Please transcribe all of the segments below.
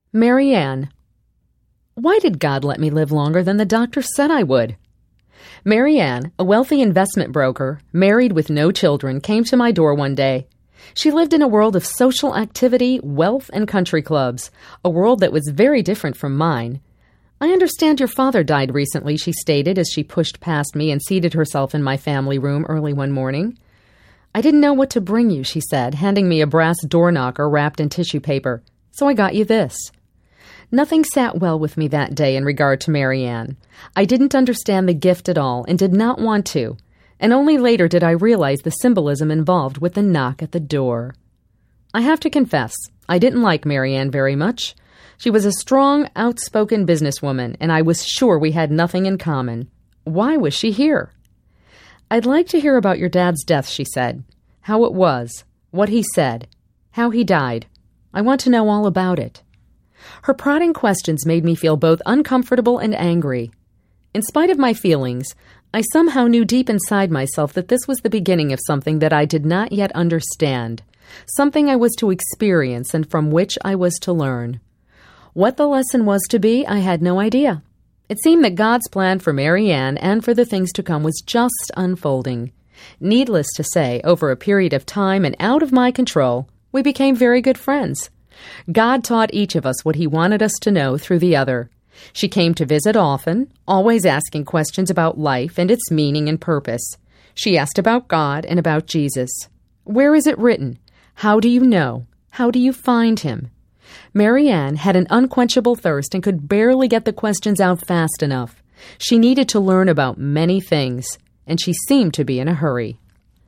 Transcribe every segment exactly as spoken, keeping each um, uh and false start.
Mary Ann. Why did God let me live longer than the doctor said I would? Mary Ann, a wealthy investment broker, married with no children, came to my door one day. She lived in a world of social activity, wealth, and country clubs, a world that was very different from mine. I understand your father died recently, she stated as she pushed past me and seated herself in my family room early one morning. I didn't know what to bring you, she said, handing me a brass door knocker wrapped in tissue paper. So I got you this. Nothing sat well with me that day in regard to Mary Ann. I didn't understand the gift at all and did not want to, and only later did I realize the symbolism involved with the knock at the door. I have to confess, I didn't like Mary Ann very much. She was a strong, outspoken businesswoman, and I was sure we had nothing in common. Why was she here? I'd like to hear about your dad's death, she said. How it was, what he said, how he died. I want to know all about it. Her prodding questions made me feel both uncomfortable and angry. In spite of my feelings, I somehow knew deep inside myself that this was the beginning of something that I did not yet understand, something I was to experience and from which I was to learn. What the lesson was to be, I had no idea. It seemed that God's plan for Mary Ann and for the things to come was just unfolding. Needless to say, over a period of time and out of my control, we became very good friends. God taught each of us what He wanted us to know through the other. She came to visit often, always asking questions about life and its meaning and purpose. She asked about God and about Jesus. Where is it written? How do you know? How do you find Him? Mary Ann had an unquenchable thirst and could barely get the questions out fast enough. She needed to learn about many things, and she seemed to be in a hurry.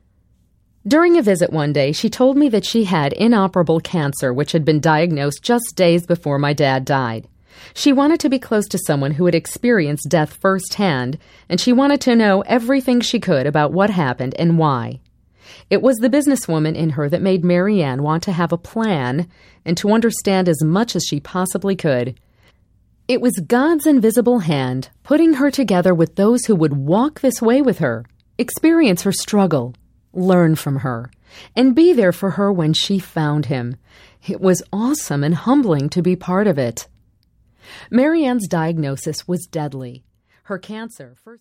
During a visit one day, she told me that she had inoperable cancer, which had been diagnosed just days before my dad died. She wanted to be close to someone who had experienced death firsthand, and she wanted to know everything she could about what happened and why. It was the businesswoman in her that made Mary Ann want to have a plan and to understand as much as she possibly could. It was God's invisible hand putting her together with those who would walk this way with her, experience her struggle, learn from her, and be there for her when she found Him. It was awesome and humbling to be part of it. Mary Ann's diagnosis was deadly. Her cancer first